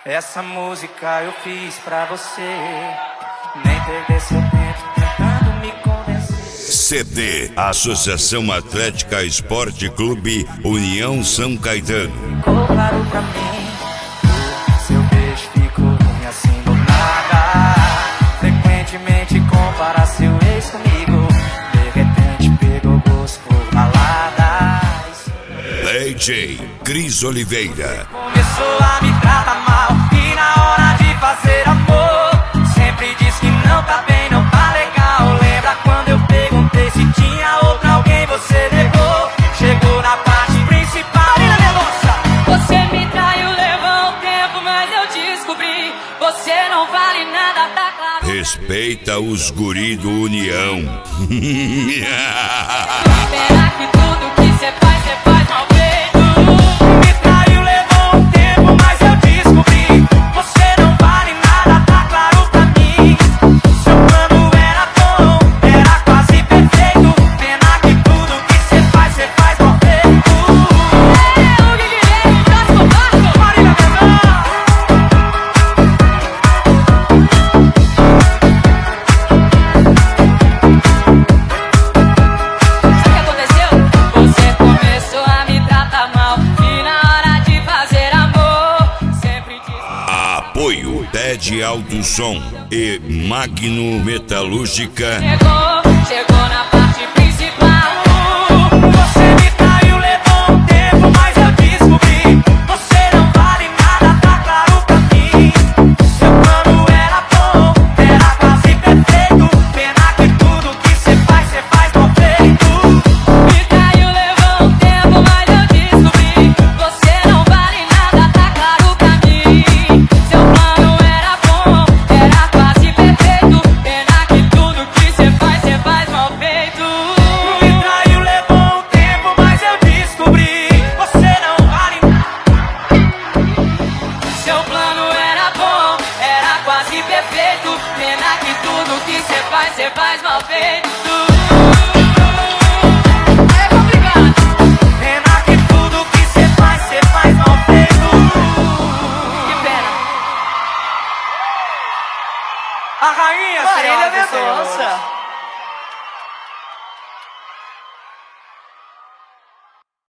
Essa música eu fiz pra você. Nem perder seu tempo tentando me convencer. CD Associação Atlética Esporte Clube União São Caetano. Ficou claro pra mim, seu beijo ficou ruim assim do nada. Frequentemente compara seu ex comigo. De repente pegou gosto por baladas. DJ Cris Oliveira. Começou a me tratar mal e na hora de fazer amor sempre diz que não tá bem, não tá legal. Lembra quando eu perguntei se tinha outra alguém, você negou. Chegou na parte principal e na moça. Você me traiu, levou um tempo, mas eu descobri. Você não vale nada, tá claro. Respeita os guri do União. Será que tudo que você faz mal feito? Me traiu, levou um tempo, mas eu descobri. Você não vale nada, tá claro pra mim. Seu plano era bom, era quase perfeito. Pena que tudo que você faz mal feito. O Guilherme, próximo barco. Marília Mendonça. Sabe o que aconteceu? Você começou a me tratar mal e na hora de fazer amor sempre disse. Apoio TED Alto Som e Magno Metalúrgica. Chegou na parte principal. Você me traiu, levou um tempo, mas eu descobri. Você não vale nada, tá claro pra mim. Seu plano era bom, era quase perfeito. Pena que tudo que você faz mal feito. Me traiu, levou um tempo, mas eu descobri. Você não vale nada, tá claro pra mim. Seu plano era bom, era quase perfeito. Pena que tudo que você faz mal feito. Me traiu, levou um tempo, mas eu descobri. Você não vale nada. Seu plano era bom, era quase perfeito. Pena que tudo que você faz mal feito. É complicado. Pena que tudo que você faz mal feito. Que pena. A rainha, Marília senhoras e senhores. Mendonça.